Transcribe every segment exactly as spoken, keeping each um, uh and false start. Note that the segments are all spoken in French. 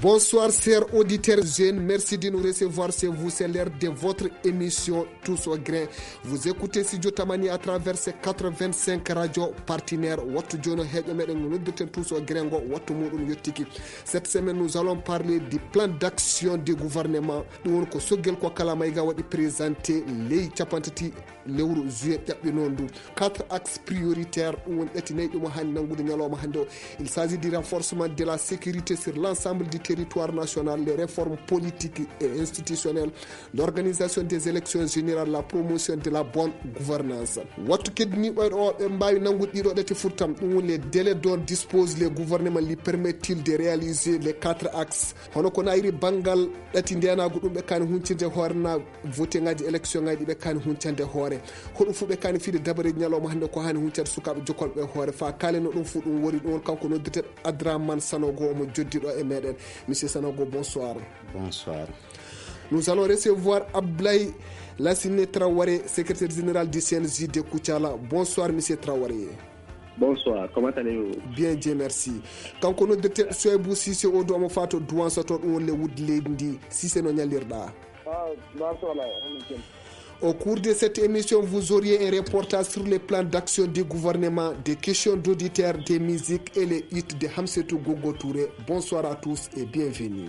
Bonsoir chers auditeurs jeunes, merci de nous recevoir chez vous, c'est l'heure de votre émission Tous au grain. Vous écoutez Studio Tamani à travers ces quatre-vingt-cinq radios partenaires. Tous au grain. Cette semaine nous allons parler du plan d'action du gouvernement. Nous allons présenter les chapantati lewru juillet ƴaɓɓinondu quatre axes prioritaires ɗum ƴettinayi ɗum hannde nangude ñalawma hannde o. Il s'agit du renforcement de la sécurité sur l'ensemble du territoire national, les réformes politiques et institutionnelles, l'organisation des élections générales, la promotion de la bonne gouvernance. Wattu kedniɓe ɗo ɓe mbawi nangude ɗiɗo ɗetti furtam ɗum les délais dont dispose le gouvernement lui permet-il de réaliser les quatre axes. Hono ko nayri bangal ɗati ndenago ɗum ɓe kani huncinde hoore na voté ngaji élection ngaji ɓe kani huncande hoore hoɗum fu ɓe kani fiide dabare ñalawma hannde ko hani huncade sukaɓe jokolɓe hoore fa kaleno ɗum fu ɗum wori ɗum kanko nodduteɗo Adraman Sanogo omo joddiɗo e meɗen. Monsieur Sanogo, bonsoir. Bonsoir. Nous allons recevoir Ablaye Lassine Traoré, secrétaire général du C N J de Koutiala. Bonsoir monsieur Traoré. Bonsoir, comment allez-vous? Bien, Dieu merci. Quand on a dit que Soebou Sissé au domo fato douan sato on le wood lendi Sissé no nyalirda. Ah, bonsoir là. Au cours de cette émission, vous auriez un reportage sur les plans d'action du gouvernement, des questions d'auditeurs, des musiques et les hits de Hamsetou Gogo Touré. Bonsoir à tous et bienvenue.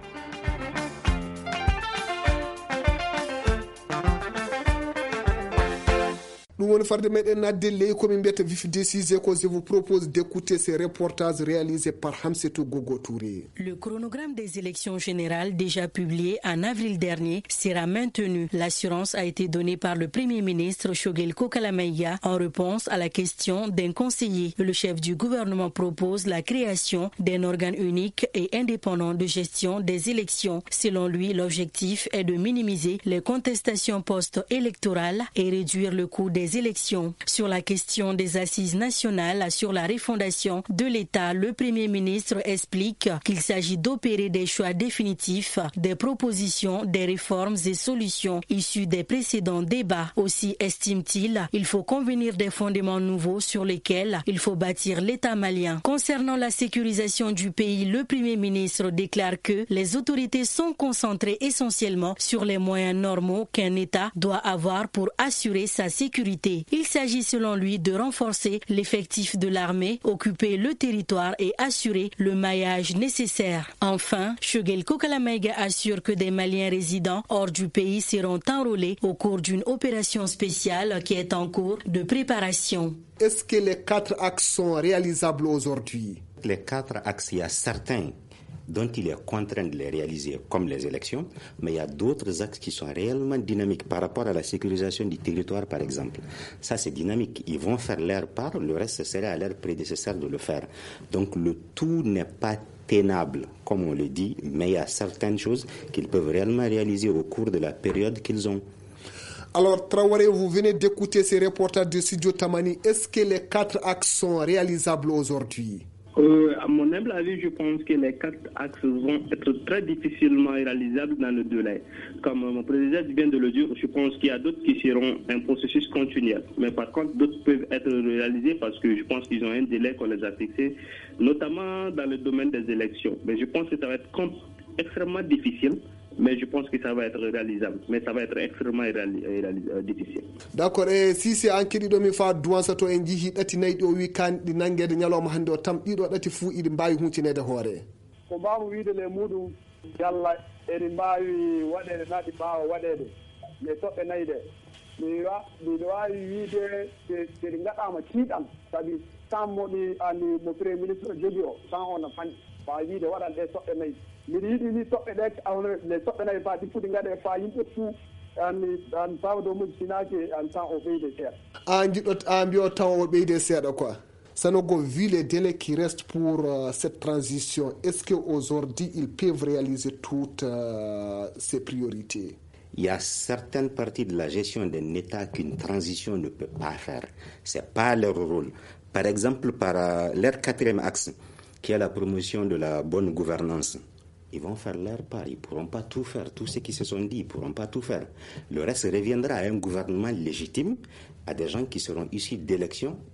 Je vous propose d'écouter ces reportages réalisés par Hamsetou Gogo Touré. Le chronogramme des élections générales déjà publié en avril dernier sera maintenu. L'assurance a été donnée par le Premier ministre Shogel Kokalameya en réponse à la question d'un conseiller. Le chef du gouvernement propose la création d'un organe unique et indépendant de gestion des élections. Selon lui, l'objectif est de minimiser les contestations post-électorales et réduire le coût des élections. Sur la question des assises nationales sur la refondation de l'État, le Premier ministre explique qu'il s'agit d'opérer des choix définitifs, des propositions, des réformes et solutions issues des précédents débats. Aussi, estime-t-il, il faut convenir des fondements nouveaux sur lesquels il faut bâtir l'État malien. Concernant la sécurisation du pays, le Premier ministre déclare que les autorités sont concentrées essentiellement sur les moyens normaux qu'un État doit avoir pour assurer sa sécurité. Il s'agit selon lui de renforcer l'effectif de l'armée, occuper le territoire et assurer le maillage nécessaire. Enfin, Shogel Kokalameya assure que des Maliens résidant hors du pays seront enrôlés au cours d'une opération spéciale qui est en cours de préparation. Est-ce que les quatre axes sont réalisables aujourd'hui? Les quatre axes, il y a certains dont il est contraint de les réaliser, comme les élections, mais il y a d'autres axes qui sont réellement dynamiques par rapport à la sécurisation du territoire, par exemple. Ça, c'est dynamique. Ils vont faire leur part, le reste, ce serait à leur prédécesseur de le faire. Donc, le tout n'est pas tenable, comme on le dit, mais il y a certaines choses qu'ils peuvent réellement réaliser au cours de la période qu'ils ont. Alors, Traoré, vous venez d'écouter ces reportages de Studio Tamani. Est-ce que les quatre axes sont réalisables aujourd'hui? Euh, à mon humble avis, je pense que les quatre axes vont être très difficilement réalisables dans le délai. Comme mon président vient de le dire, je pense qu'il y a d'autres qui seront un processus continuel. Mais par contre, d'autres peuvent être réalisés parce que je pense qu'ils ont un délai qu'on les a fixé, notamment dans le domaine des élections. Mais je pense que ça va être extrêmement difficile. Mais je pense que ça va être réalisable. Mais ça va être extrêmement réali- réali- euh, difficile. D'accord. Et si c'est en kedi do mi fa douansa to en jihi dati nayi do wi kan di nangede nyaloma hande o tam dido dati fu idi mbawi huncinede hoore. Ko mbamu wiide le muɗum yalla eri mbawi waɗede naɗi mbawa waɗede mais toɓɓe nayi de mi wa miɗo wawi wiide seɗi gaɗama tiiɗan saabi tan moɗi ani mo premier ministre o jogui o tan ono fanɗi mbawa wiide waɗan ɗe toɓɓe nayi miɗo yiɗi ni toɓɓe ɗe les toɓɓe nayi fa ɗi fuɗi gaɗe fa yimɓe fuu an an pawdo muji sinaki an tan o ɓeyde seeɗa an jiɗɗo an mbiyo tan o ɓeyde seeɗa quoi. Sanogo, vu les délais qui restent pour euh, cette transition, est-ce qu'aujourd'hui ils peuvent réaliser toutes euh, ces priorités? Il y a certaines parties de la gestion d'un État qu'une transition ne peut pas faire. Ce n'est pas leur rôle. Par exemple, par euh, leur quatrième axe, qui est la promotion de la bonne gouvernance. Ils vont faire leur part, ils ne pourront pas tout faire. Tous ceux qui se sont dit, ils ne pourront pas tout faire. Le reste reviendra à un gouvernement légitime, à des gens qui seront issus d'élections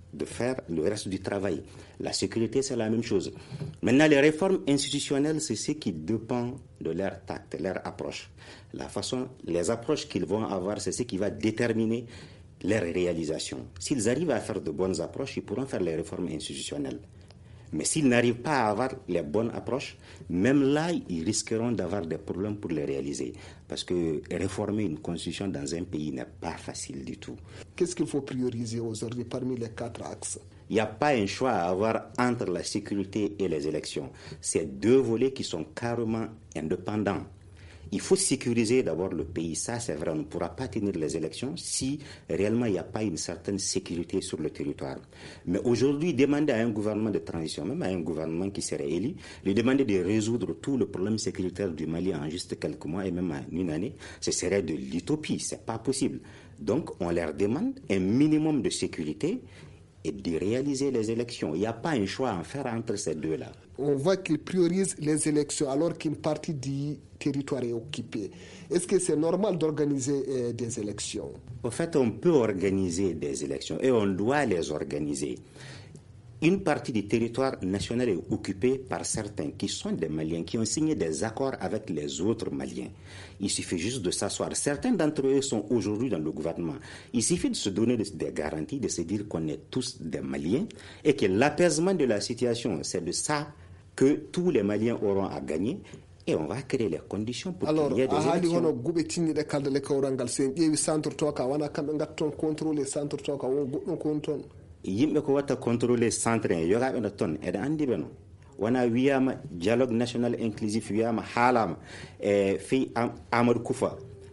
de faire le reste du travail. La sécurité, c'est la même chose. Maintenant, les réformes institutionnelles, c'est ce qui dépend de leur tact, leur approche. La façon, les approches qu'ils vont avoir, c'est ce qui va déterminer leur réalisation. S'ils arrivent à faire de bonnes approches, ils pourront faire les réformes institutionnelles. Mais s'ils n'arrivent pas à avoir les bonnes approches, même là, ils risqueront d'avoir des problèmes pour les réaliser. Parce que réformer une constitution dans un pays n'est pas facile du tout. Qu'est-ce qu'il faut prioriser aujourd'hui parmi les quatre axes ? Il n'y a pas un choix à avoir entre la sécurité et les élections. C'est deux volets qui sont carrément indépendants. Il faut sécuriser d'abord le pays. Ça, c'est vrai. On ne pourra pas tenir les élections si réellement il n'y a pas une certaine sécurité sur le territoire. Mais aujourd'hui, demander à un gouvernement de transition, même à un gouvernement qui serait élu, lui demander de résoudre tout le problème sécuritaire du Mali en juste quelques mois et même en une année, ce serait de l'utopie. Ce n'est pas possible. Donc, on leur demande un minimum de sécurité et de réaliser les élections. Il n'y a pas un choix à faire entre ces deux-là. On voit qu'ils priorisent les élections alors qu'une partie du territoire est occupée. Est-ce que c'est normal d'organiser euh, des élections ? En fait, on peut organiser des élections et on doit les organiser. Une partie du territoire national est occupée par certains qui sont des Maliens, qui ont signé des accords avec les autres Maliens. Il suffit juste de s'asseoir. Certains d'entre eux sont aujourd'hui dans le gouvernement. Il suffit de se donner des garanties, de se dire qu'on est tous des Maliens et que l'apaisement de la situation, c'est de ça que tous les Maliens auront à gagner. Et on va créer les conditions pour alors, qu'il y ait des élections. Alors, yimɓe ko watta contrôler centre en yogaɓe no toon eɗe andi ɓe no wona wiyama dialogue national inclusif wiyama haalama e fey amadou koufa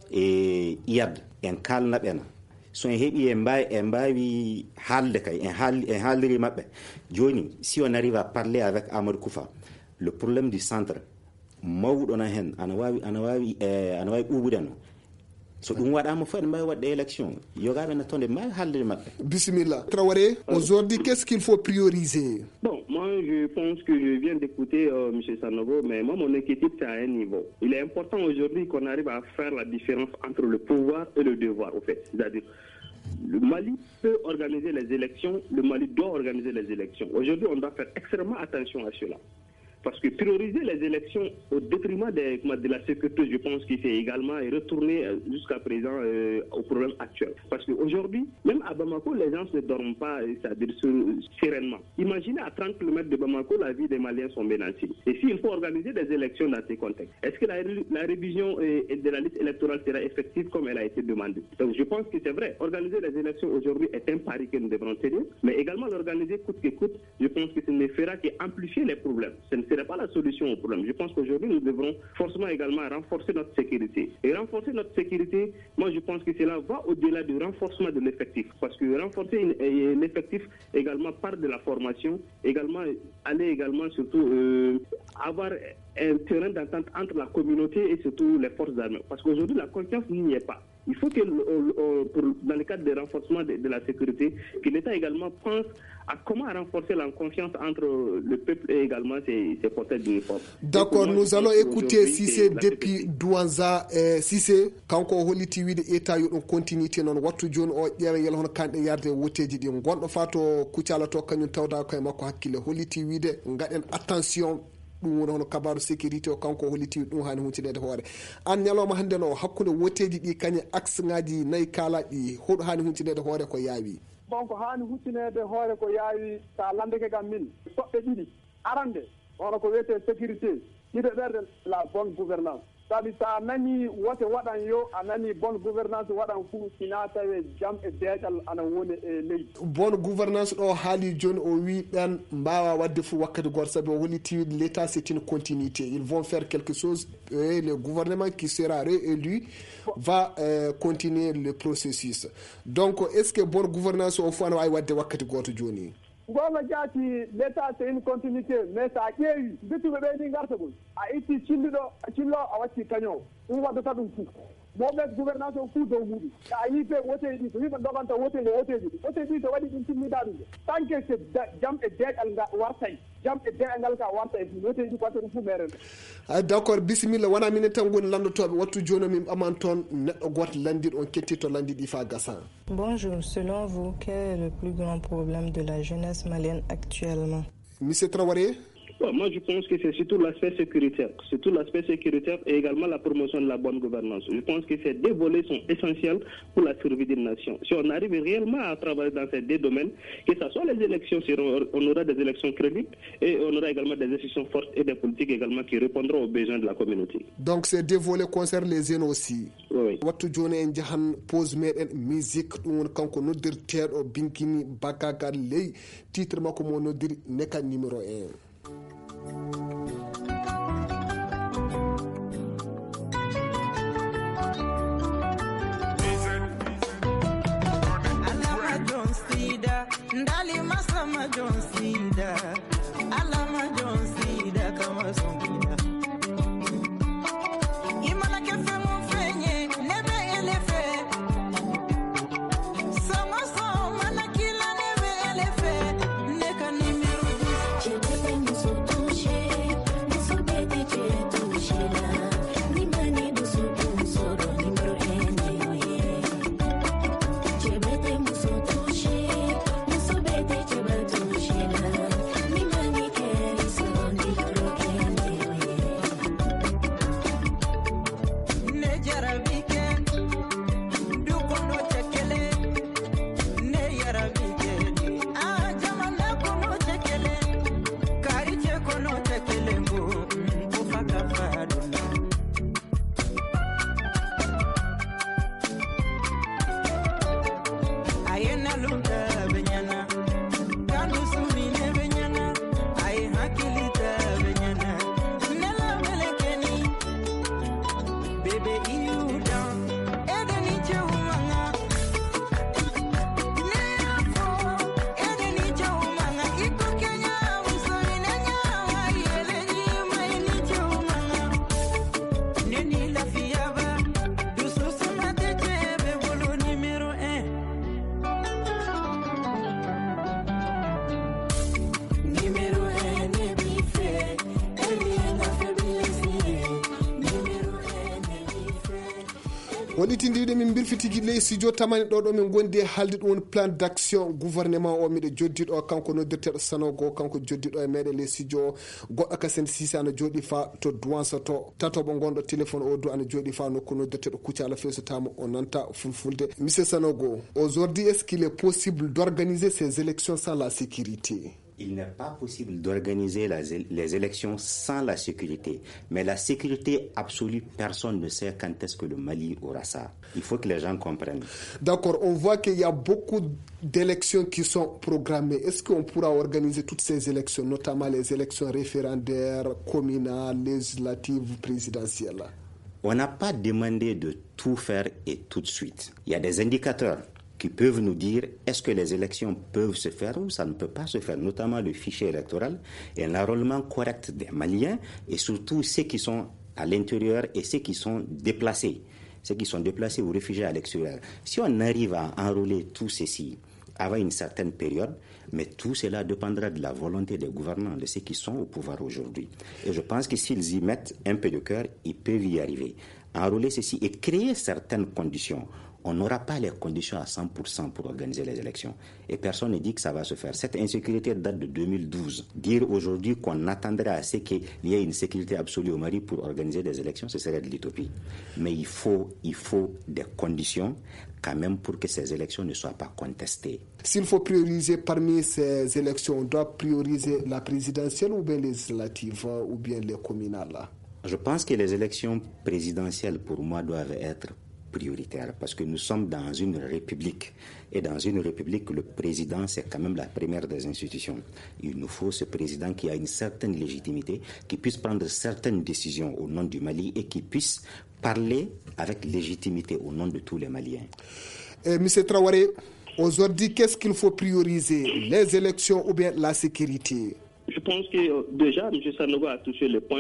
e iyad en kalnaɓena so en heeɓi e mbawi e mbawi haalde kay en haali en haaldiri mabɓe joni si on arrive à parler avec amadou koufa le problème du centre mawɗo na hen ana wawi ana wawi e ana wawi ɓuɓude no so ɗum waɗama fof eɗe mbawi wadde élection yogaɓe nattonde mbawi haalde mabɓe. Bismillah. Traoré, aujourd'hui qu'est-ce qu'il faut prioriser? Bon, moi je pense que je viens d'écouter euh, M. Sanogo, mais moi mon inquiétude c'est à un niveau. Il est important aujourd'hui qu'on arrive à faire la différence entre le pouvoir et le devoir au fait. C'est-à-dire le Mali peut organiser les élections, le Mali doit organiser les élections. Aujourd'hui on doit faire extrêmement attention à cela. Parce que prioriser les élections au détriment de, de la sécurité, je pense qu'il fait également et retourner jusqu'à présent euh, au problème actuel. Parce qu'aujourd'hui, même à Bamako, les gens ne dorment pas, c'est-à-dire sereinement. Imaginez à trente kilomètres de Bamako, la vie des Maliens sont menacées. Et s'il faut organiser des élections dans ces contextes, est-ce que la, la révision euh, de la liste électorale sera effective comme elle a été demandée? Donc je pense que c'est vrai, organiser les élections aujourd'hui est un pari que nous devrons tenir, mais également l'organiser coûte que coûte, je pense que ce ne fera qu'amplifier les problèmes. Ce ne Ce n'est pas la solution au problème. Je pense qu'aujourd'hui, nous devrons forcément également renforcer notre sécurité. Et renforcer notre sécurité, moi je pense que cela va au-delà du renforcement de l'effectif. Parce que renforcer l'effectif également part de la formation, également aller également surtout euh, avoir un terrain d'entente entre la communauté et surtout les forces armées. Parce qu'aujourd'hui, la confiance n'y est pas. Il faut que, pour, dans le cadre du renforcement de, de la sécurité, que l'État également pense à comment renforcer la confiance entre le peuple et également ses, ses porteurs d'uniforme. D'accord, nous allons écouter Cissé depuis Douanza. Cissé, quand on holiti wide État yo continuité non wattu joni o ƴeewa yel hono kanɗe yarde woteji ɗi gonɗo fato kucala to kañum tawda koye makko hakkille holiti wide gaɗen attention ɗum woni hono kabaru sécurité o kanko holiti ɗum hani huccinede hoore an ñalawma hannde no hakkude woteji ɗi kañe axe ngaji nayyi kaalaɗi hoɗo hani huccinede hoore ko yaawi? bon ko hani huccinede hoore ko yaawi sa landeke kam min toɓɓe ɗiɗi arande hono ko wiyete sécurité ɗiɗo ɓerde la bonne gouvernance sabi sa nani wote waɗan yo a nani bonne gouvernance waɗan fuu sina tawe jam e deeƴal ana woni e leydi. Bonne gouvernance ɗo haali joni o wi ɓen mbawa wadde fuu wakkati goto saabi o holliti l'état c'est une continuité, ils vont faire quelque chose et le gouvernement qui sera réélu va euh, continuer le processus. Donc est-ce que bonne gouvernance o fuu ana wawi wadde wakkati goto joni? gonga jaati l'état c'est une continuité mais sa ƴeewi bettuɓe ɓe ni garta ɗum a itti cilluɗo cillo a watti kañoo ɗum waddata ɗum fof mauvaise gouvernance au cours de Moudi. Il fait voter, il fait voter, voter, voter, voter, voter, intimidation. Tant que c'est jam et dead al warsay, jam et dead al ka warsay, voter du côté du maire. D'accord, bismillah, wana mine tangon lando to watu jono mim amanton neddo got landir on ketti to landi di fa gassa. Bonjour, selon vous, quel est le plus grand problème de la jeunesse malienne actuellement? Monsieur Traoré? Bon, moi, je pense que c'est surtout l'aspect sécuritaire. Surtout l'aspect sécuritaire et également la promotion de la bonne gouvernance. Je pense que ces deux volets sont essentiels pour la survie d'une nation. Si on arrive réellement à travailler dans ces deux domaines, que ce soit les élections, on aura des élections crédibles et on aura également des institutions fortes et des politiques également qui répondront aux besoins de la communauté. Donc ces deux volets concernent les jeunes aussi. Oui. Watu jone en jahan pose med musique dum kanko noddir teedo binkini bakaga ley titre mako mo noddir neka numéro un. Alama John Sida, Ndali Masama John Sida, Alama John Sida kama songida. Imana kefe mufenye, nebe elefe. Sama sama na kila nebe elefe, neka nimiru. Chebete muso touche, muso bete che touche la. Nimani muso muso do nimero ene oye. Chebete muso touche, muso bete che ba touche la. Nimani keri so nimero ene oye. Ne jarabike, duko no chekele. Ne yarabike, ah jamana kono chekele. Kariche kono chekele mbo, ufaka faduna. Ayena lunda benyana, kandu sumine benyana, ay hakilita benyana. Nela melekeni, bebe iu down, edeni chumanga. Neafo, edeni chumanga, iko Kenya, usoine nyawa, yeleni maini chumanga. Neni la fiaba, dususu matechebe, bolo numero un. Numero un ne bife, eliena faiblesse. Numero un ne bife. Woni tindide min birfitigi ley studio tamani do do min gondi haldi won plan d'action gouvernement o mi de joddido kanko noddirtedo sanogo kanko joddido e mede ley studio goddo ka sen sisi ana jodi fa to douansa to tato bo gondo téléphone o do ana jodi fa nokko noddirtedo kucala fesotama o nanta fulfulde. Monsieur Sanogo, aujourd'hui est-ce qu'il est possible d'organiser ces élections sans la sécurité? Il n'est pas possible d'organiser la- les élections sans la sécurité. Mais la sécurité absolue, personne ne sait quand est-ce que le Mali aura ça. Il faut que les gens comprennent. D'accord, on voit qu'il y a beaucoup d'élections qui sont programmées. Est-ce qu'on pourra organiser toutes ces élections, notamment les élections référendaires, communales, législatives, présidentielles? On n'a pas demandé de tout faire et tout de suite. Il y a des indicateurs qui peuvent nous dire est-ce que les élections peuvent se faire ou ça ne peut pas se faire, notamment le fichier électoral et l'enrôlement correct des Maliens et surtout ceux qui sont à l'intérieur et ceux qui sont déplacés, ceux qui sont déplacés ou réfugiés à l'extérieur. Si on arrive à enrôler tout ceci avant une certaine période, mais tout cela dépendra de la volonté des gouvernants, de ceux qui sont au pouvoir aujourd'hui. Et je pense que s'ils y mettent un peu de cœur, ils peuvent y arriver. Enrôler ceci et créer certaines conditions. On n'aura pas les conditions à cent pour cent pour organiser les élections. Et personne ne dit que ça va se faire. Cette insécurité date de deux mille douze. Dire aujourd'hui qu'on attendrait à ce qu'il y ait une sécurité absolue au Mali pour organiser des élections, ce serait de l'utopie. Mais il faut, il faut des conditions quand même pour que ces élections ne soient pas contestées. S'il faut prioriser parmi ces élections, on doit prioriser la présidentielle ou bien les législatives ou bien les communales? Je pense que les élections présidentielles, pour moi, doivent être prioritaires parce que nous sommes dans une république. Et dans une république, le président, c'est quand même la première des institutions. Il nous faut ce président qui a une certaine légitimité, qui puisse prendre certaines décisions au nom du Mali et qui puisse parler avec légitimité au nom de tous les Maliens. Euh, Monsieur Traoré, aujourd'hui, qu'est-ce qu'il faut prioriser? Les élections ou bien la sécurité? Je pense que euh, déjà, M. Sanogo a touché le point.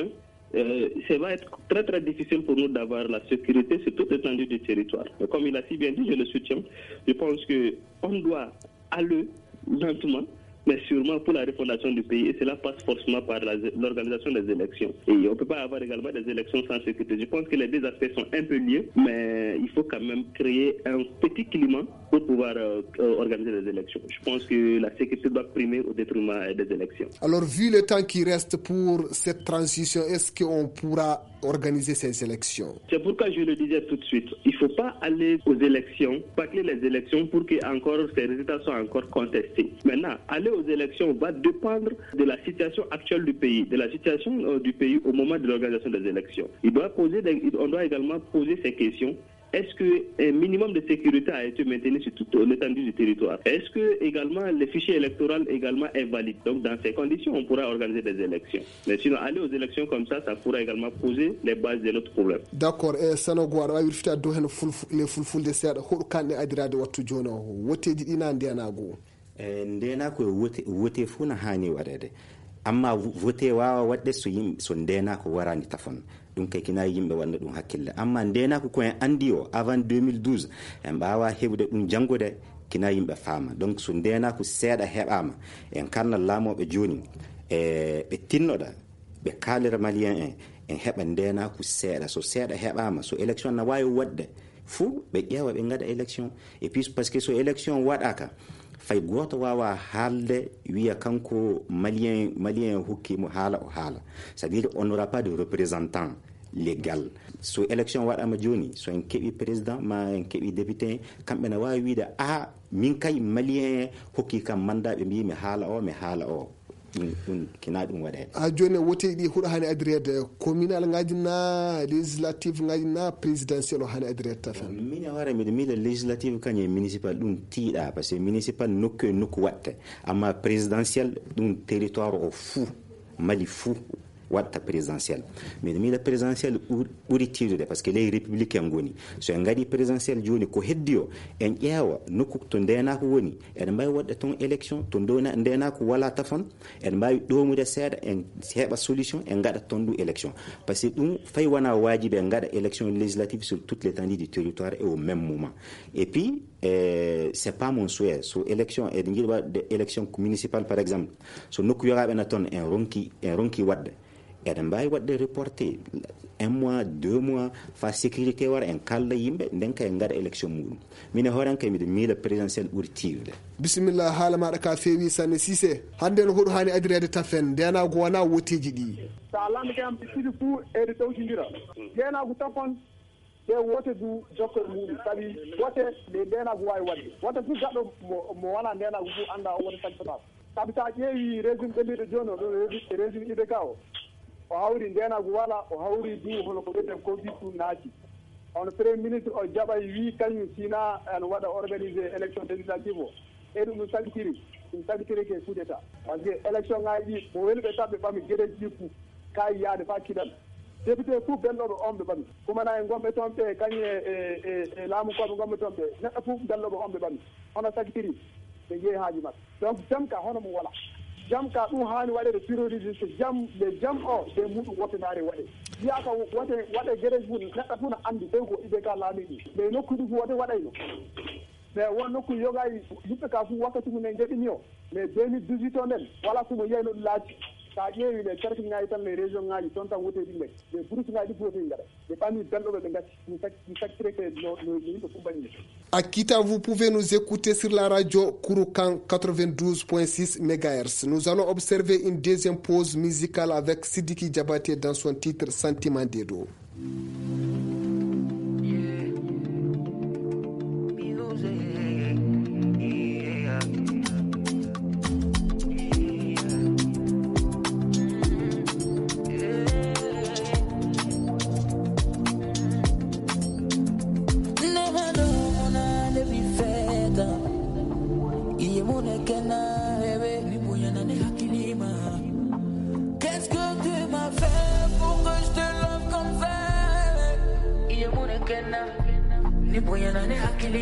euh, ça va être très très difficile pour nous d'avoir la sécurité sur toute l'étendue du territoire. Mais comme il a si bien dit, je le soutiens. Je pense qu'on doit aller lentement, mais sûrement pour la refondation du pays, et cela passe forcément par la, l'organisation des élections. Et on ne peut pas avoir également des élections sans sécurité. Je pense que les deux aspects sont un peu liés, mais il faut quand même créer un petit climat pour pouvoir euh, organiser les élections. Je pense que la sécurité doit primer au détriment des élections. Alors, vu le temps qui reste pour cette transition, est-ce qu'on pourra organiser ces élections? C'est pourquoi je le disais tout de suite. Il ne faut pas aller aux élections, bâcler les élections pour que encore ces résultats soient encore contestés. Maintenant, aller aux élections va dépendre de la situation actuelle du pays, de la situation euh, du pays au moment de l'organisation des élections. Il doit poser des, on doit également poser ces questions. Est-ce qu'un minimum de sécurité a été maintenu sur toute l'étendue du territoire? Est-ce que également le fichier électoral également est valide? Donc dans ces conditions, on pourra organiser des élections. Mais sinon, aller aux élections comme ça, ça pourra également poser les bases de notre problème. D'accord. Eh, Sanogwar, wa wirfita do hen le fulfulde seeɗa hoɗo kanɗe adirade wattu joni o woteji ɗina ndiyanago ndena ko wote wote fu na hani waɗede amma vote wawa waɗde so yimɓe so ndena ko warani tafon ɗum kay kina yimɓe wanda ɗum hakkille amma ndena ko koyen andi o avant deux mille douze en mbawa heɓde ɗum janngude kina yimɓe faama donc so ndena ko seeɗa heɓama en karnal laamoɓe joni e ɓe tinnoɗa ɓe kalira malien en en heɓa ndena ko seeɗa so seeɗa heɓama so élection na wawi waɗde fuu ɓe ƴeewa ɓe gaɗa élection et puis par ce que so élection waɗaka fay goto wawa haalde wiya kanko malien malien hokkimo haala o haala c'est à dire on n'aura pas de représentant légal so élection waɗama joni so en keeɓi président ma en keeɓi député kamɓe ne wawi wiide a min kay malien hokki kam mandat ɓe mbi mi haala o mi haala o ɗum kina ɗum waɗede ha joni woteji ɗi huɗo hani adirede communal ngaji na législative ngaji na présidentiel o hani adirede tafen min wara miɗo miɗa législative kañum municipal ɗum tiiɗa par ce que municipal nokku e nokku watte amma présidentiel ɗum territoire o fuu Mali fuu watta présidentiel miɗo miɗa présidentiel ɓuuri tiidude par ce que les républicain goni so en gaɗi présidentiel joni ko heddi o en ƴeewa nokku to ndenako woni eɗen mbawi waɗde toon élection to ndenako wala tafon eɗen mbawi ɗomude seeɗa en heɓa solution en gaɗa toon ɗum élection par ce que ɗum fayi wona wajiɓe en gaɗa élection législative sur toute l'étendue du territoire et au même moment et puis eh, c'est pas mon souhait so élection eɗen jiiɗi waɗde élection municipale par exemple so nokku yogaɓe na toon en ronki en ronki waɗde eɗen mbawi waɗde reporté un mois deux mois fa sécurité wara en kalla yimɓe nden kay en gaɗa élection muɗum mine horen kay miɗo miila présidentiel ɓuuri tiirude bisimilla haala maɗa ka feewi sanne Cissé hande no hoɗo hani adirede tafen ndenago wona woteji ɗi sa lami kam ɗiɗi fuu ede tawtidira ndenago tafon ɓe wote du jokkere muɗum sabi wote nde ndenago wawi waɗde wote fuu gaɗɗo mo wona ndenago fuu anda o wote tagtoɗa sabi sa ƴeewi régime ɗemɓiɗo joni o ɗo régime I B K o o hawri ndenago wala o hawri du hono ko ɓeyden covid ɗum naati on premier ministre o jaɓay wi kañum sina ene waɗa organisé élection législative o e ɗum ɗum tabitiri ɗum tabitiri ke coup d'état par ce que élection ngaji ɗi mo weli ɓe taɓɓe ɓami gueɗeji ɗi fou kayi yaade fa kiɗal député fof belloɓe omɓe ɓami kumana e gomɓe toon ɓe kañum e e laamu koɓe gomɓe toon ɓe neɗɗo fof belloɓe omɓe ɓami hono tabitiri ɓe jeeyi haaji maɓɓe donc jam ka hono mo wala jam ka ɗum hani waɗede priorité so jam le jam o ɓe muɗum wottenare waɗe wiya ka wote waɗe gueɗeji fuu neɗɗo fuu no andi tawi ko I B K laamiɗi mais nokkuɗi fuu wote waɗayno mais won nokku yogayi yimɓe ka fuu wakkati mum e jeɗini o mais deux mille dix-huit o nden wala komo yeyno ɗum laaci sa ƴeewi le cercle ngaji tan les région ngaji toon tan woteji ɗi mbayi mais brousse ngaji ɗi woteji gaɗa ɓe ɓami belɗoɓe ɓe gacci ɗum sakkire ke no yimɓe fof mbañi Akita, vous pouvez nous écouter sur la radio Kouroukan quatre-vingt-douze virgule six mégahertz. Nous allons observer une deuxième pause musicale avec Sidiki Diabaté dans son titre Sentiment d'Edo.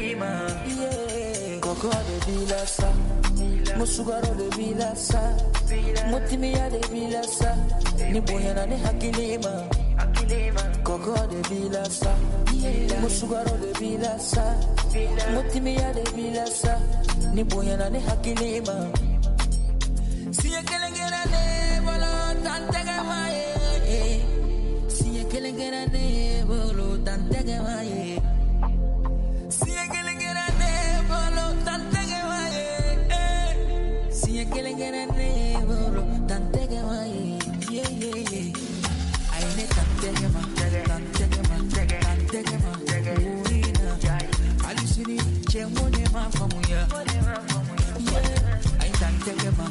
Coco de Vilasa, Musugaro de Vilasa, Mutimi ya de bilasa, ni boyana ne hakilima. Koko de bilasa, musugaro de bilasa. Mutimi ya de bilasa, ni boyana ne hakilima. Siya kelengera ne bolo tantega maye. Siya kelengera ne bolo tantega maye. Siya kelengera ne bolo tantega maye. Siya kelengera ne bolo tantega maye. Yeah yeah yeah. Ay ne tantega ma, tantega ma, tantega ma. Uina, alisini chemone ma famuya. Yeah, ay tantega ma.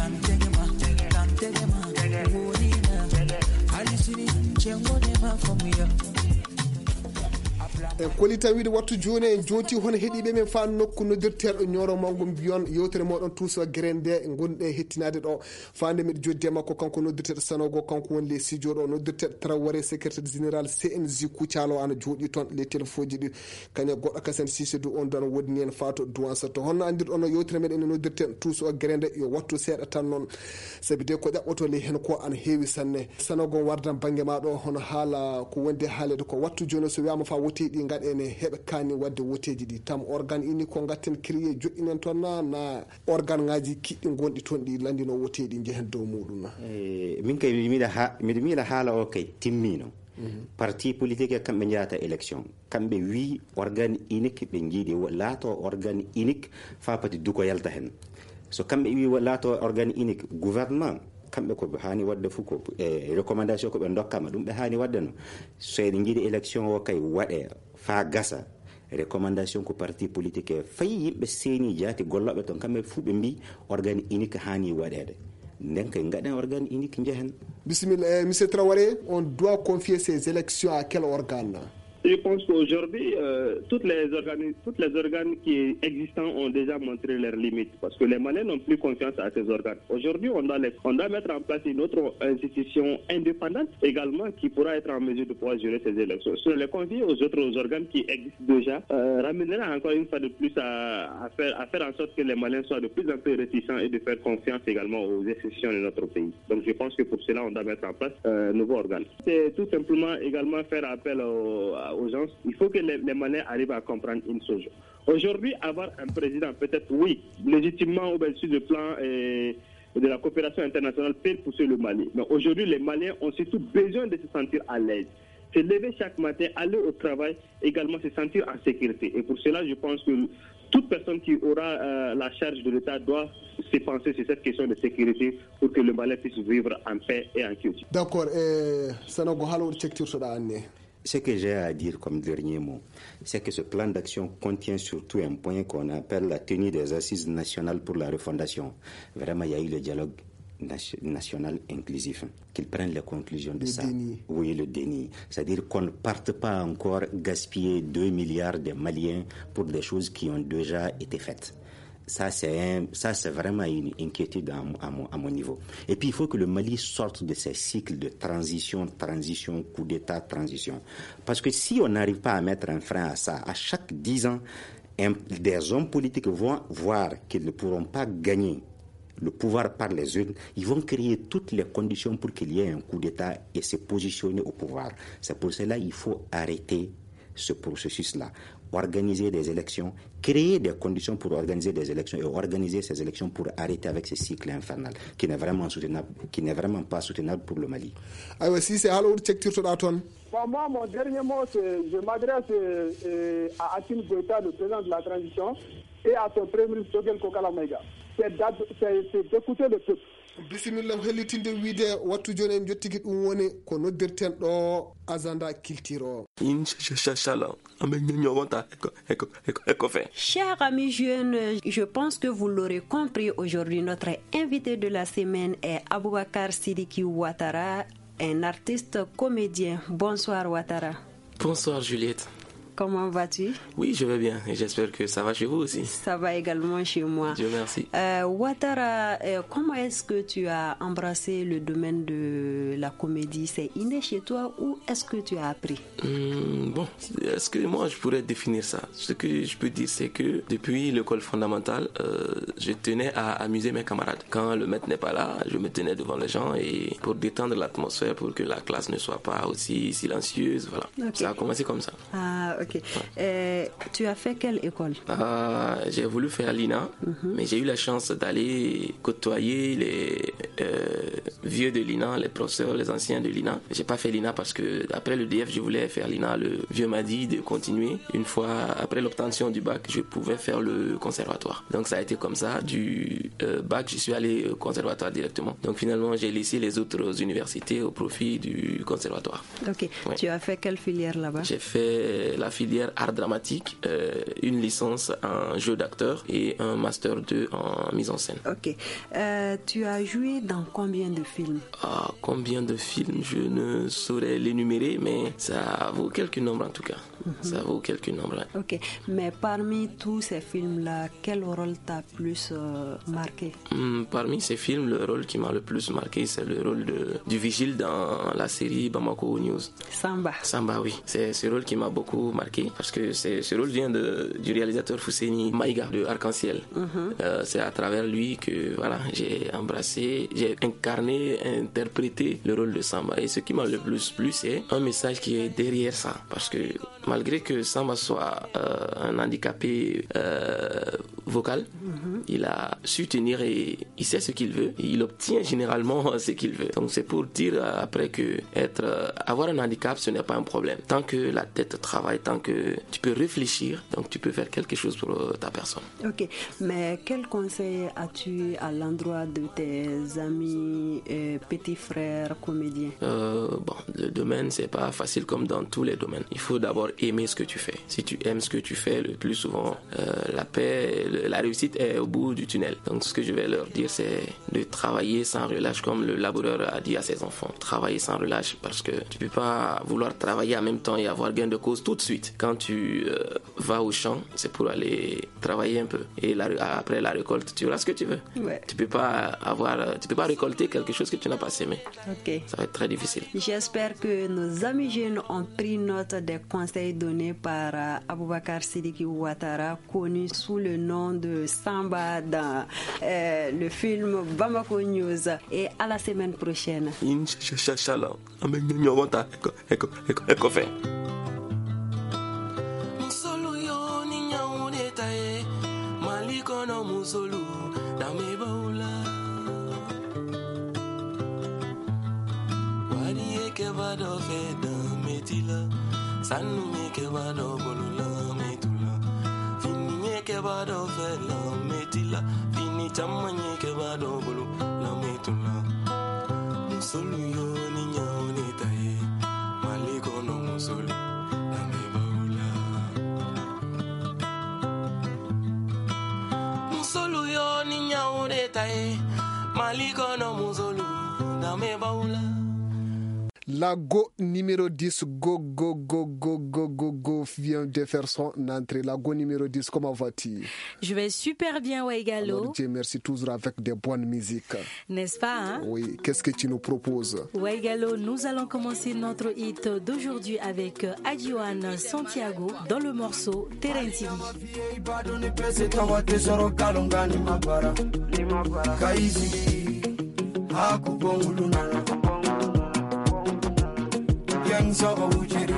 e kolita wiide wattu joni en joti hono heeɗiɓe men fa nokku noddirteɗo ñoro mango mbiyon yewtere moɗon touso grande gonɗe e hettinade ɗo fande miɗo joddi e makko kanko noddirteɗo sanogo kanko woni les studio ɗo noddirteɗo Traoré secrétaire général C N J Kucalo ana jooɗi toon les téléphone ji ɗi kaña goɗɗo kasen Sissidou on don wodni en fato duwansato honno andir ono yewtere meɗen ene noddirteɗo touso grande yo wattu seeɗa tan noon saabi de ko ƴaɓɓoto le hen ko ana heewi sanne sanogo wardan banggue ma ɗo hono haala ko wonde haalede ko wattu joni so wiyama fa woti ɗi gaɗene heɓe kani wadde woteji ɗi tam organe ini ko gatten créé joƴƴinen toon na na organe ngaji kiɗɗi gonɗi toon ɗi landino woteji ɗi jehen dow muɗum na min kay miɗa ha miɗa miila haala o kay timmino parti politique kamɓe jeyata élection kamɓe wi organe unique ɓe jiiɗi laato organe unique fa pati duko yalta hen so kamɓe wi laato organe unique gouvernement kamɓe ko hani wadde fof ko e recommandation ko ɓe dokkama ɗum ɓe hani wadde no so eɗe jiiɗi élection o kay waɗe fa gasa recommandation ko parti politique e fayi yimɓe seeni jaati golloɓe toon kamɓe fuu ɓe mbi organe unique hani waɗede nden kay gaɗen organe unique jehen. Bismillah, eh, monsieur Traoré, on doit confier ces élections à quel organe? Je pense qu'aujourd'hui, euh, toutes les organes, toutes les organes qui existants ont déjà montré leurs limites, parce que les Maliens n'ont plus confiance à ces organes. Aujourd'hui, on doit les, on doit mettre en place une autre institution indépendante également qui pourra être en mesure de pouvoir gérer ces élections. Sur les confier aux autres organes qui existent déjà, euh, ramènera encore une fois de plus à, à faire, à faire en sorte que les Maliens soient de plus en plus réticents et de faire confiance également aux institutions de notre pays. Donc, je pense que pour cela, on doit mettre en place euh, un nouveau organe. C'est tout simplement également faire appel aux aux gens, il faut que les, les Maliens arrivent à comprendre une chose. Aujourd'hui, avoir un président, peut-être oui, légitimement ou bien sur le plan euh, de la coopération internationale, peut pousser le Mali. Mais aujourd'hui, les Maliens ont surtout besoin de se sentir à l'aise. Se lever chaque matin, aller au travail, également se sentir en sécurité. Et pour cela, je pense que toute personne qui aura euh, la charge de l'État doit se penser sur cette question de sécurité pour que le Mali puisse vivre en paix et en quiétude. D'accord. Eh, Sanogo, halo tchektir soda anne. Ce que j'ai à dire comme dernier mot, c'est que ce plan d'action contient surtout un point qu'on appelle la tenue des assises nationales pour la refondation. Vraiment, il y a eu le dialogue national inclusif, qu'ils prennent les conclusions de le ça. Déni. Oui, le déni. C'est-à-dire qu'on ne parte pas encore gaspiller deux milliards de Maliens pour des choses qui ont déjà été faites. Ça, c'est un, ça, c'est vraiment une inquiétude à, à, mon, à mon niveau. Et puis, il faut que le Mali sorte de ces cycles de transition, transition, coup d'État, transition. Parce que si on n'arrive pas à mettre un frein à ça, à chaque dix ans, un, des hommes politiques vont voir qu'ils ne pourront pas gagner le pouvoir par les urnes, ils vont créer toutes les conditions pour qu'il y ait un coup d'État et se positionner au pouvoir. C'est pour cela qu'il faut arrêter ce processus-là. Organiser des élections, créer des conditions pour organiser des élections et organiser ces élections pour arrêter avec ce cycle infernal qui n'est vraiment soutenable, qui n'est vraiment pas soutenable pour le Mali. Ah ouais, si c'est alors tchektir soda ton. Pour moi, mon dernier mot, c'est je m'adresse euh, à Assimi Goïta, le président de la transition, et à son premier ministre Choguel Kokala Maïga. C'est d'écouter le peuple. Bismillah, hellitinde wiide wattu joni en jottiki ɗum woni ko noddirten ɗo agenda culture. Chers amis jeunes, je pense que vous l'aurez compris aujourd'hui, notre invité de la semaine est Aboubakar Sidiki Ouattara, un artiste comédien. Bonsoir Ouattara. Bonsoir Juliette. comment vas-tu? Oui, je vais bien et j'espère que ça va chez vous aussi. Ça va également chez moi. Dieu merci. Euh, Ouattara, euh, comment est-ce que tu as embrassé le domaine de la comédie? C'est inné chez toi ou est-ce que tu as appris? Hum, bon, est-ce que moi je pourrais définir ça? Ce que je peux dire, c'est que depuis l'école fondamentale, euh, je tenais à amuser mes camarades. Quand le maître n'est pas là, je me tenais devant les gens et pour détendre l'atmosphère, pour que la classe ne soit pas aussi silencieuse, voilà. Okay. Ça a commencé comme ça. Ah, ok. Ouais. Euh, tu as fait quelle école? Ah, j'ai voulu faire l'I N A, mm-hmm. mais j'ai eu la chance d'aller côtoyer les euh, vieux de l'I N A, les professeurs, les anciens de l'I N A. J'ai pas fait l'I N A parce que après le D F, je voulais faire l'I N A. Le vieux m'a dit de continuer. Une fois après l'obtention du bac, je pouvais faire le conservatoire. Donc ça a été comme ça. Du euh, bac, je suis allé au conservatoire directement. Donc finalement, j'ai laissé les autres universités au profit du conservatoire. Ok. Ouais. Tu as fait quelle filière là-bas? J'ai fait la filière art dramatique, euh, une licence en jeu d'acteur et un master deux en mise en scène. Ok. Euh, tu as joué dans combien de films? Ah, combien de films? Je ne saurais l'énumérer, mais ça vaut quelques nombres en tout cas. Mm-hmm. Ça vaut quelques nombres. Ok. Mais parmi tous ces films-là, quel rôle t'a plus euh, marqué? Mm, parmi ces films, le rôle qui m'a le plus marqué, c'est le rôle de, du vigile dans la série Bamako News. Samba. Samba, oui. C'est ce rôle qui m'a beaucoup marqué parce que c'est, ce rôle vient de, du réalisateur Fousséni Maïga de Arc-en-Ciel. Mm-hmm. Euh, c'est à travers lui que voilà, j'ai embrassé, j'ai incarné, interprété le rôle de Samba. Et ce qui m'a le plus plu, c'est un message qui est derrière ça. Parce que malgré que Samba soit euh, un handicapé euh, vocal, mm-hmm. il a su tenir et il sait ce qu'il veut. Et il obtient généralement ce qu'il veut. Donc c'est pour dire euh, après que être, euh, avoir un handicap, ce n'est pas un problème. Tant que la tête travaille, tant que tu peux réfléchir, donc tu peux faire quelque chose pour euh, ta personne. Ok, mais quel conseil as-tu à l'endroit de tes amis et petits frères comédiens? euh, Bon, le domaine, c'est pas facile comme dans tous les domaines. Il faut d'abord aimer ce que tu fais. Si tu aimes ce que tu fais, le plus souvent, euh, la paix, le, la réussite est au bout du tunnel. Donc ce que je vais leur dire, c'est de travailler sans relâche, comme le laboureur a dit à ses enfants. Travailler sans relâche, parce que tu peux pas vouloir travailler en même temps et avoir gain de cause tout de suite. Quand tu euh, vas au champ, c'est pour aller travailler un peu. Et la, après la récolte, tu auras ce que tu veux. Ouais. Tu peux pas avoir, tu peux pas récolter quelque chose que tu n'as pas sémé. Ok. Ça va être très difficile. J'espère que nos amis jeunes ont pris note des conseils donnés par euh, Aboubakar Sidiki Ouattara, connu sous le nom de Samba dans euh, le film Bamako News. Et à la semaine prochaine. Inch'Allah. Ekofe. Musolu yo ni nyaune tae maliko no musolu dame baula wari eke bado fe dametila sanu eke bado bolula metula fini eke bado fe la metila fini chamanye eke bado bolula metula musolu yo ni nyaune tae maliko no musolu dame baula musolu yo ni nyaune tae maliko no musolu dame baula. La Go numéro dix, Go, Go, Go, Go, Go, Go, Go vient de faire son entrée. La Go numéro dix, comment vas-tu? Je vais super bien, Waigalo. Alors, Dieu merci, toujours avec des bonnes musiques. N'est-ce pas, hein? Oui, qu'est-ce que tu nous proposes? Waigalo, nous allons commencer notre hit d'aujourd'hui avec Adjouane Santiago dans le morceau Terentini. Yang saba ujiri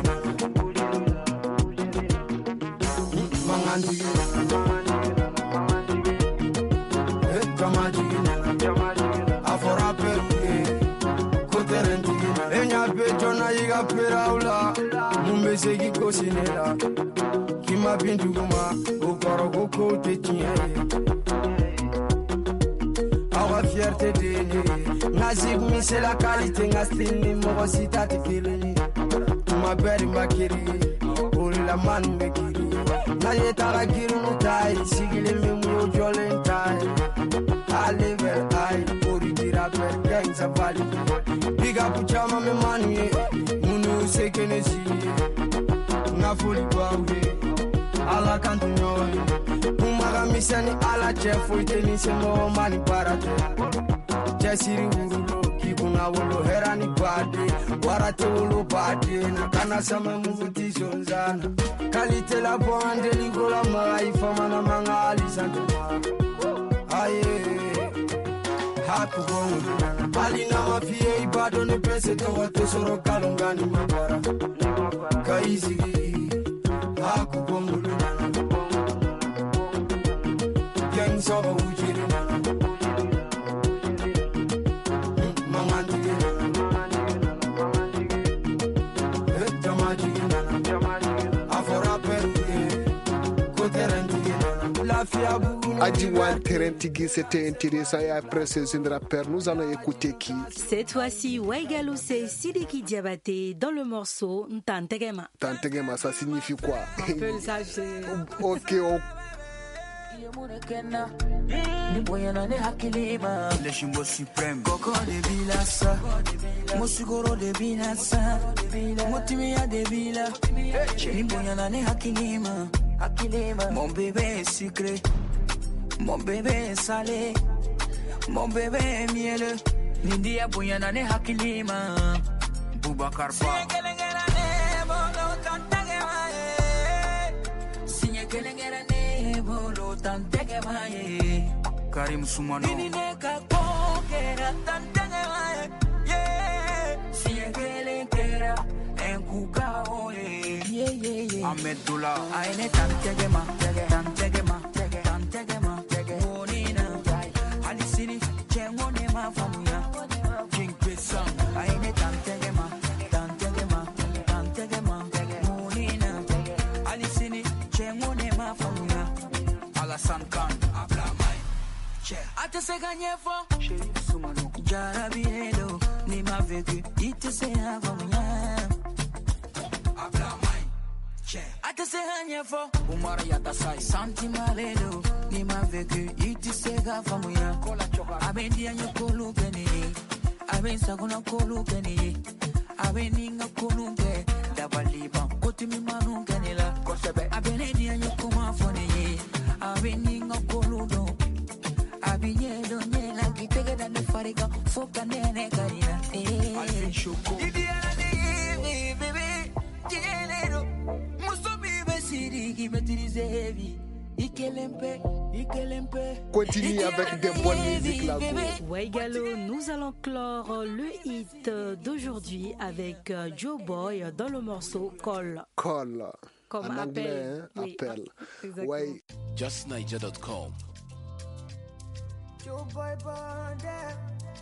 manganti eh kamaji afora pe koterenti enya pe jona yiga peraula mumbe segi kosinela kima bintu kuma okoro koko tetinye awa fierté de nazik mi c'est la qualité ngastini mo sita tikilini ma beri makiri ol la man mekiri na yeta kiri mutai sigile mi mu jolen tai a level ai ori dira per gang savali big up chama me manu munu sekenesi na ka foli b'aw ye ala kan to ɲɔgɔn ye kuma ka misɛn ni ala cɛ foyi tɛ ni semɔgɔ ma ni baara tɛ cɛsiri wurulo k'i kunna wolo hɛra ni baden wara tɛ wolo baden na kana sɛmɛ mugu ti sonzana kalite la bɔ an deli ko la maga i famana man ka hali san tɛ maga aye haku bɔn hali n'a ma f'i ye i b'a dɔn ne bɛ se tɔgɔ tɛ sɔrɔ nkalon kan ni ma bara ka i sigi haku bɔn bolo nana gɛn sɔgɔ wujiri nana mangan tigi nana jama jigi nana a fɔra pɛru ye ko tɛrɛn tigi nana lafiya bugu Adjiwan Terentigi, c'était intéressant. Et après ce rappeur, nous allons écouter qui? Cette fois-ci, Waigalou, c'est Sidiki Diabaté dans le morceau Ntantegema. Ntantegema, ça signifie quoi? Ça, c'est... Ok, ok. Le Jimbo suprême Coco de Vilasa Mosigoro de Vilasa Motimia de Vila Limboyana ne Hakilima Mon bébé est sucré Mon bébé est salé Mon bébé est mielleux Nindia Boyana ne Hakilima Boubacar Ba Signe Kelengera ne Bolo Tantege Maye Karim Sumano Nine Kakokera Tantege Maye Yeah Signe Kelengera Enkuka Oye Yeah yeah yeah Ahmed Doula Aine Tantege Ma Tantege Ma Tantege Ma Monina Alisini Chengone Ma Famuya King Pesam Aine Tantege Ma Tantege Ma Tantege Ma Monina Alisini Chengone Ma Famuya Alassane Khan Abla Mai Che Ate se gagne fo Chéri Soumano Jarabi Edo Ni ma vécu Ite se Famuya Abla Mai Che Ate se gagne fo Umara Yata Sai Santi Malelo Ni ma vécu Ite se Famuya Abendi Anyo Kolu Keni Aben Saguna Kolu Keni Aben Ninga Kolu Ke Dabaliba Koti Mi Manu Kenila Kosebe Abendi Anyo Kuma Fone Aben Ninga Kolu Do Abinye Do Nyela Kitege Dane Farika Foka Nene Karina Alvin Shoko Idiana Ni Bebe Jelero Musobi Besiri Ki Betirize Heavy Ikelempe Ikelempe Continue avec des bonnes musiques là. Waigalo, nous allons clore le hit d'aujourd'hui avec Joe Boy dans le morceau Call. Call. Comme en appel. anglais, hein, Oui, appel. exactement. Ouais. just niger dot com. Joe Boy Bonder.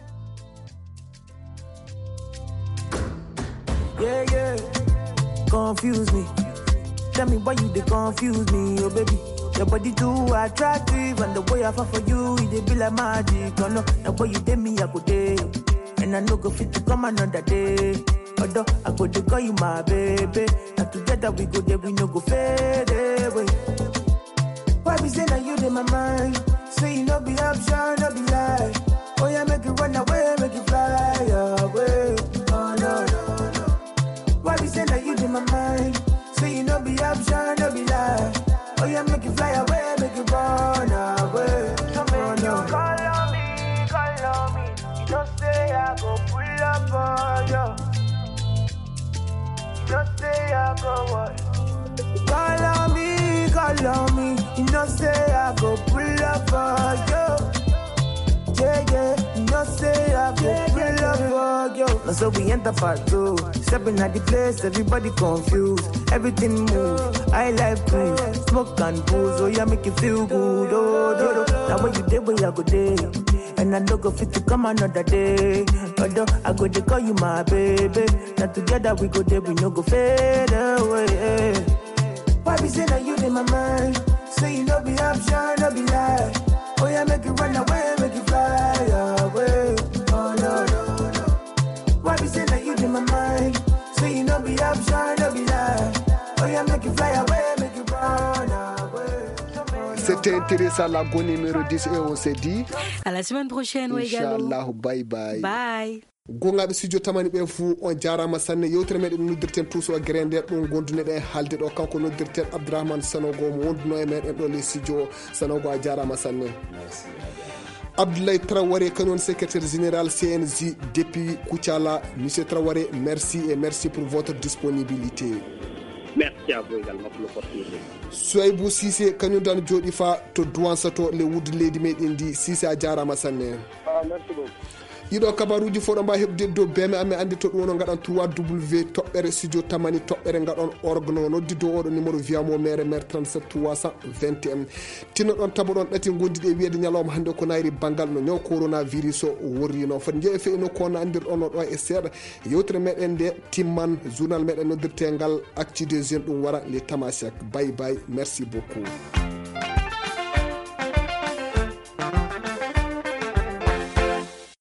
Yeah, yeah, confuse me. Tell me why you they confuse me, oh baby. Your body too attractive, and the way I fall for you, it dey be like magic. Oh no, the way you take me, I go day, and I no go fit to come another day. Although I go to call you my baby, and together we go there, we no go fade away. Why be say that you in my mind? Say you no be option, no be lie. Oh yeah, make it run away, make it fly away. Oh no, no, no. Why be say that you in my mind? Say you no be option, no be lie. Oh yeah, make it fly away, make it run away. So make you call on me, call on me. You don't say I go pull up on you. You don't say I go what? Call on me, call on me. You don't say I go pull up on you. Yeah, yeah, you don't say I go pull up on you. Now so we enter part two. Stepping at the place, everybody confused. Everything move, I like cruise. Smoke and booze, oh yeah, make you feel good. Oh, do, do. Now when you day, where I go day. And I don't go fit to come another day. Although I go to call you my baby. Now together we go there, we no go fade away. Why be say that you in my mind? Say you no be option, no be lie. Oh yeah, make it run away, make it fly away. Oh no, no, no. Why be say that you in my mind? Say you no be option, no be lie. Oh yeah, make it fly away, make it run away. C'était intéressant, la go numéro dix et on s'est dit à la semaine prochaine, Waigalo. Inch'Allah, bye bye. Bye. gongaɓe studio tamani ɓe fou on jarama sanne yewtere meɗen noddirten touso guere nder ɗum gonduneɗen haalde ɗo kanko noddirten Abdourahmane Sanogo mo wonduno e meɗen ɗo le studio. Sanogo a jarama sanne. Abdoulaye Traoré kanon secrétaire général C N J depuis Koutiala. Monsieur Traoré, merci et merci pour votre disponibilité. Merci à vous également pour l'opportunité. Souaibou Cissé kanon dan jodi fa to duwansato le wud leydi meɗen ndi. Cissé a jarama sanne. Ah, merci beaucoup. Yiɗo kabaruji fof ɗo mbawi heɓde dow beme amen andi to ɗum no gaɗan trois w toɓɓere studio tamani toɓɓere gaɗon organo noddi dow oɗo numéro wiyamo maire maire trente-sept trois cent vingt et un tinno ɗon tabo ɗon ɗati gondiɗe wiyede ñalawma hande ko nayri banggal no ñaw coronavirus o worrino foti jeeyi fe ino kono andirɗon no ɗo e seeɗa yewtere meɗen nde timman journal meɗen noddirtegal actu des jeunes ɗum wara les tamasiak. Bye bye, merci beaucoup.